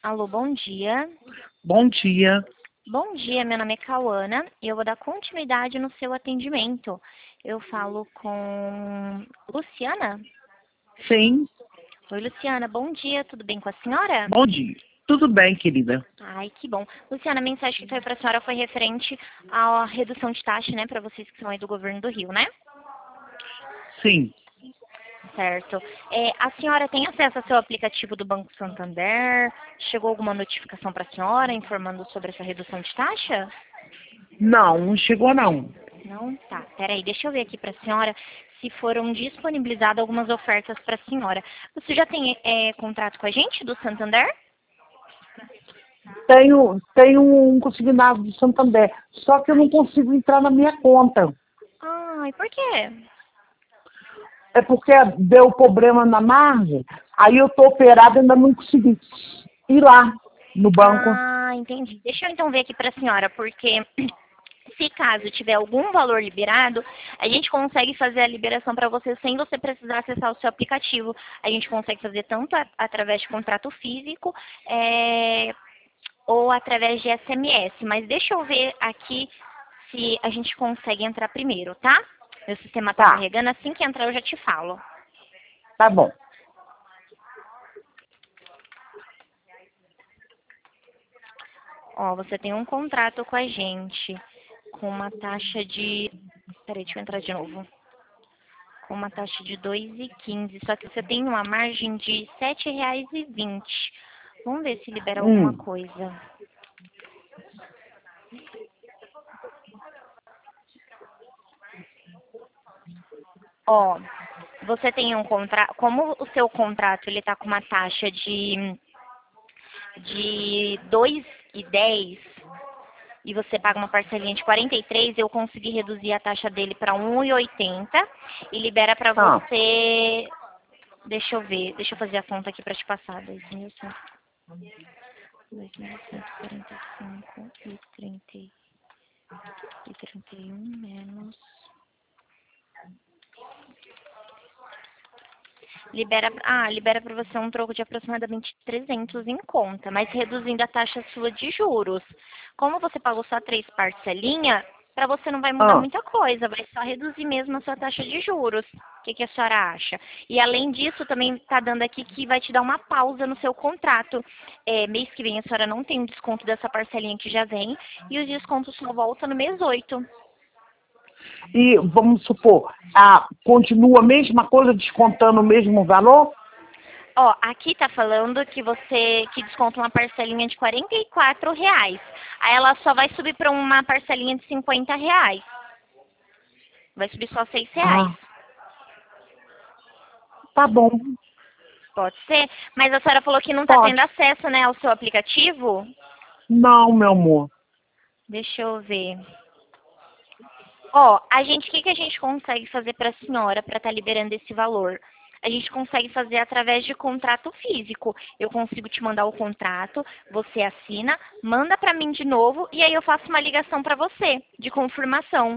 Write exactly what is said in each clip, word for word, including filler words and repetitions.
Alô, bom dia. Bom dia. Bom dia, meu nome é Cauana e eu vou dar continuidade no seu atendimento. Eu falo com Luciana? Sim, Oi, Luciana, bom dia, tudo bem com a senhora? bom dia. Tudo bem, querida? Ai, que bom. Luciana, a mensagem que foi para a senhora foi referente à redução de taxa, né, para vocês que são aí do governo do Rio, né? Sim. Certo. É, a senhora tem acesso ao seu aplicativo do Banco Santander? Chegou alguma notificação para a senhora informando sobre essa redução de taxa? Não, não chegou não. Não? Tá, peraí, deixa eu ver aqui para a senhora se foram disponibilizadas algumas ofertas para a senhora. Você já tem é, contrato com a gente do Santander? Tenho, tenho um consignado do Santander, só que eu não consigo entrar na minha conta. Ai, por quê? É porque deu problema na margem, aí eu tô operada e ainda não consegui ir lá no banco. Ah, entendi. Deixa eu então ver aqui para a senhora, porque se caso tiver algum valor liberado, a gente consegue fazer a liberação para você sem você precisar acessar o seu aplicativo. A gente consegue fazer tanto a- através de contrato físico, é, ou através de S M S. Mas deixa eu ver aqui se a gente consegue entrar primeiro, tá? Meu sistema está Tá, carregando, assim que entrar eu já te falo. tá bom. Ó, você tem um contrato com a gente com uma taxa de... Peraí, deixa eu entrar de novo. Com uma taxa de dois e quinze, só que você tem uma margem de sete reais e vinte. Vamos ver se libera alguma Hum, coisa. Ó, você tem um contrato, como o seu contrato ele tá com uma taxa de de dois e dez e você paga uma parcelinha de quarenta e três, eu consegui reduzir a taxa dele para um e oitenta e libera para tá. você, deixa eu ver, deixa eu fazer a conta aqui para te passar, dois mil cento e quarenta e cinco e trinta e trinta e um menos. Libera, ah, libera para você um troco de aproximadamente trezentos em conta, mas reduzindo a taxa sua de juros. Como você pagou só três parcelinhas, para você não vai mudar Ah, muita coisa, vai só reduzir mesmo a sua taxa de juros. O que, que a senhora acha? E além disso, também está dando aqui que vai te dar uma pausa no seu contrato. É, mês que vem a senhora não tem o desconto dessa parcelinha que já vem, e os descontos só voltam no mês oito. e vamos supor, ah, continua a mesma coisa descontando o mesmo valor? Ó, aqui tá falando que você que desconta uma parcelinha de quarenta e quatro reais. Aí ela só vai subir para uma parcelinha de cinquenta reais. Vai subir só seis reais. Ah, tá bom. Pode ser? Mas a senhora falou que não tá tendo Pode. acesso, né, ao seu aplicativo? Não, meu amor. Deixa eu ver. Ó, a gente, o que, que a gente consegue fazer para a senhora para estar liberando esse valor? A gente consegue fazer através de contrato físico. Eu consigo te mandar o contrato, você assina, manda para mim de novo e aí eu faço uma ligação para você de confirmação.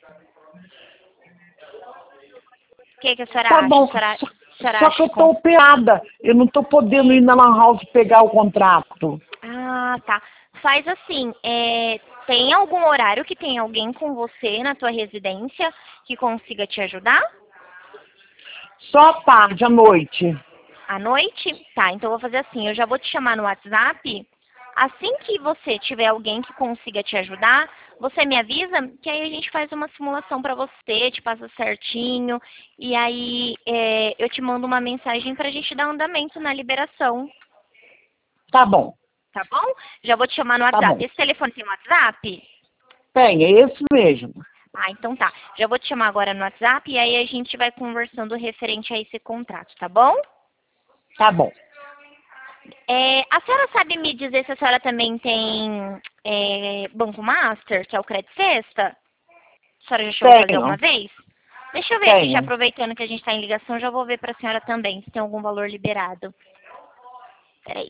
O que, que a senhora Tá acha? A bom. senhora, Só, a senhora só acha que eu que... tô con- operada. Eu não tô podendo ir na Lan House pegar o contrato. Ah, tá. Faz assim, é, tem algum horário que tem alguém com você na tua residência que consiga te ajudar? Só à tarde, à noite. À noite? Tá, então eu vou fazer assim, eu já vou te chamar no WhatsApp. Assim que você tiver alguém que consiga te ajudar, você me avisa que aí a gente faz uma simulação para você, te passa certinho, e aí é, eu te mando uma mensagem para a gente dar andamento na liberação, Tá bom, tá bom? Já vou te chamar no tá bom. WhatsApp. Esse telefone tem WhatsApp? Tem, é esse mesmo. Ah, então tá. Já vou te chamar agora no WhatsApp e aí a gente vai conversando referente a esse contrato, tá bom? Tá bom. É, a senhora sabe me dizer se a senhora também tem é, Banco Master, que é o Credit Sexta? A senhora já chegou a fazer alguma Tenho, vez? Deixa eu ver aqui, já tenho. aproveitando que a gente está em ligação, já vou ver para a senhora também, se tem algum valor liberado. Peraí.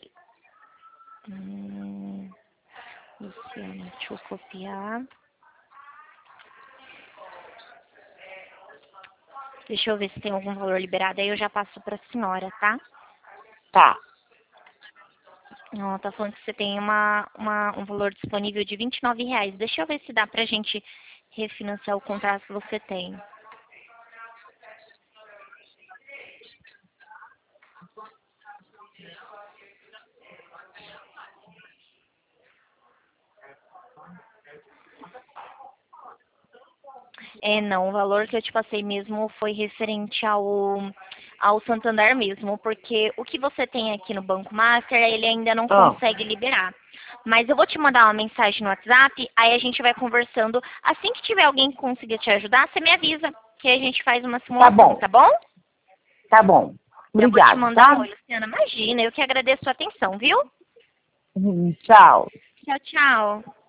Hum, Luciana, deixa eu copiar. Deixa eu ver se tem algum valor liberado, aí eu já passo para a senhora, tá? Tá. Ó, tá falando que você tem uma, uma, um valor disponível de vinte e nove reais. Deixa eu ver se dá pra gente refinanciar o contrato que você tem. É, não, o valor que eu te passei mesmo foi referente ao, ao Santander mesmo, porque o que você tem aqui no Banco Master, ele ainda não Ah, consegue liberar. Mas eu vou te mandar uma mensagem no WhatsApp, aí a gente vai conversando. Assim que tiver alguém que consiga te ajudar, você me avisa, que a gente faz uma tá simulação, bom, tá bom? tá bom. Eu vou te Obrigado, mandar, tá? oi, Luciana, imagina, eu que agradeço a atenção, viu? Hum, Tchau. Tchau, tchau.